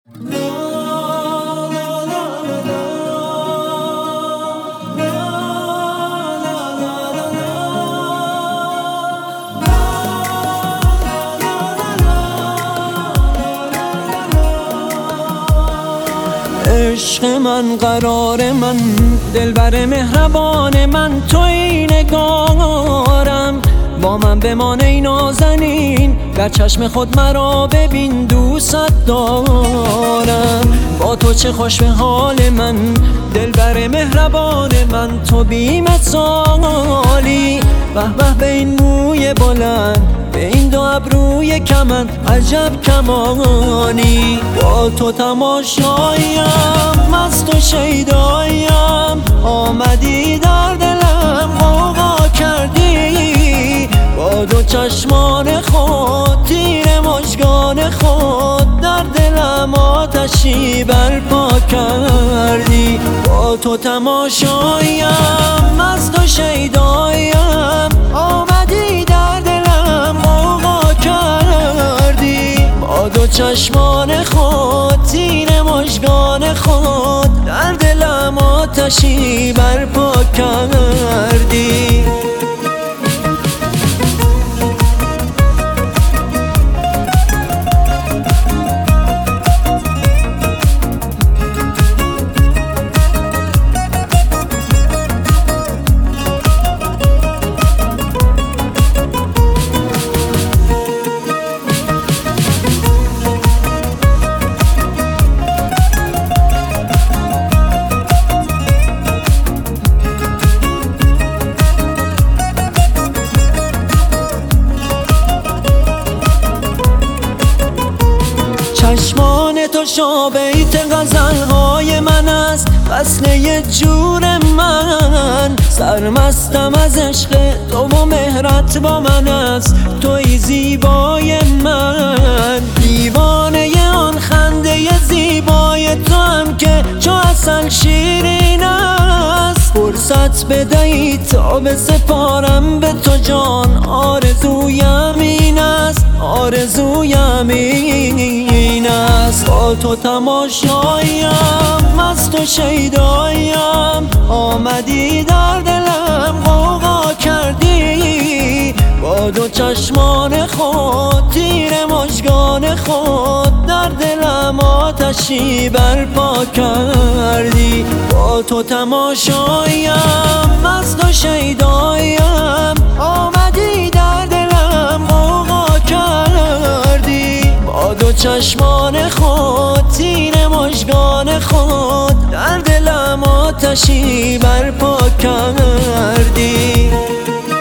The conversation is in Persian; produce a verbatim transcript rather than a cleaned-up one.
عشق من، قرار من، دلبر مهربان من، توی نگارم. با من بمان ای نازنین، در چشم خود مرا ببین، دوست دارم. با تو چه خوش به حال من، دلبر مهربان من، تو بی مثالی. به به به این موی بلند، به این دو ابروی کمند، عجب کمانی. با تو تماشاییم، مست و شیدایم، آمدی در دلم غوغا کردی. با دو چشمان خود، تیر مژگان خود، در دلم آتشی برپا کردی. با تو تماشاییم، مست و شیدایم، آمدی در دلم غوغا کردی. با دو چشمان خود، تیر مژگان خود، در دلم آتشی برپا کردی. چشمان تو شابیت غزلهای من است، وصله جور من. سرمستم از عشق تو و مهرت با من است، توی زیبای من. دیوانه آن خنده زیبای تو هم که چو عسل شیرین است. فرصت بدهی تا بسپارم به تو جان، آرزویم این است، آرزویم این است. با تو تماشاییم، مست و شیدایم، آمدی در دلم غوغا کردی. با دو چشمان خود، تیر مژگان خود، در دلم آتشی برپا کردی. با تو تماشاییم، مست و شیدایم، آمدی در دلم غوغا کردی. با دو چشمان خود، تیر مژگان خود، در دلم آتشی برپا کردی.